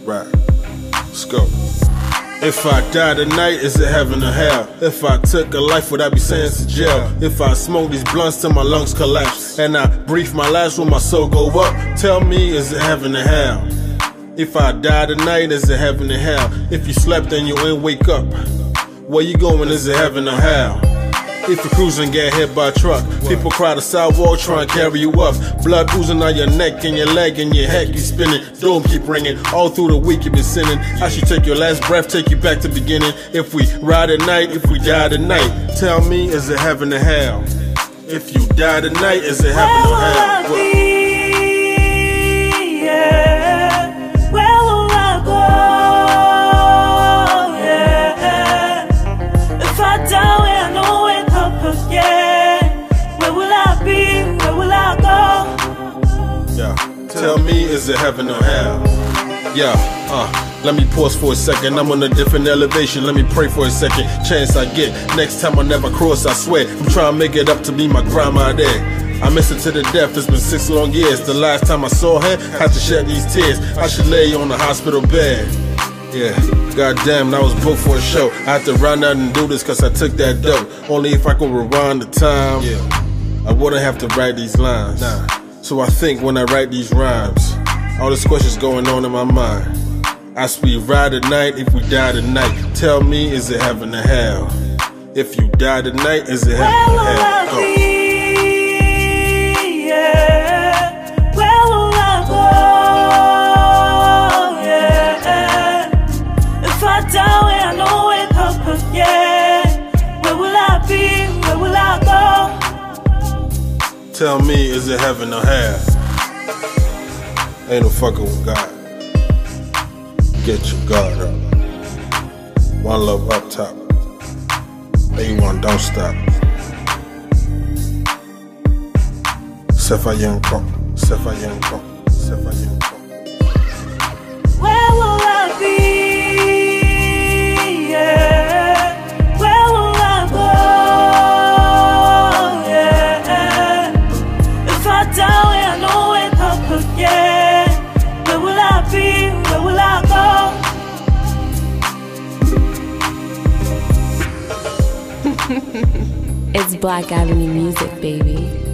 Right. Let's go. If I die tonight, is it heaven or hell? If I took a life, would I be sentenced to jail? If I smoke these blunts till my lungs collapse, and I breathe my last, will my soul go up? Tell me, is it heaven or hell? If I die tonight, is it heaven or hell? If you slept and you ain't wake up, where you going, is it heaven or hell? If you're cruising, get hit by a truck, people cry the sidewalk, try and carry you up. Blood oozing out your neck and your leg and your head keep spinning. Doom keep ringing, all through the week you've been sinning. I should take your last breath, take you back to beginning. If we ride at night, if we die tonight, tell me, is it heaven or hell? If you die tonight, is it heaven or hell? Tell me, is it heaven or hell? Yeah, let me pause for a second. I'm on a different elevation. Let me pray for a second. Chance I get. Next time I never cross, I swear. I'm trying to make it up to be my grandma there. I miss her to the death. It's been 6 long years. The last time I saw her, had to shed these tears. I should lay on the hospital bed. Yeah, goddamn, I was booked for a show. I had to run out and do this cause I took that dope. Only if I could rewind the time, I wouldn't have to write these lines. So I think when I write these rhymes, all these questions going on in my mind. As we ride at night, if we die tonight, tell me, is it heaven or hell? If you die tonight, is it heaven or hell? Go. Tell me, is it heaven or hell? Ain't no fucking with God. Get your guard up. One love up top. A1 don't stop. Sefayenko, Sefayenko, Sefayenko. Where will I be? It's Black Avenue music, baby.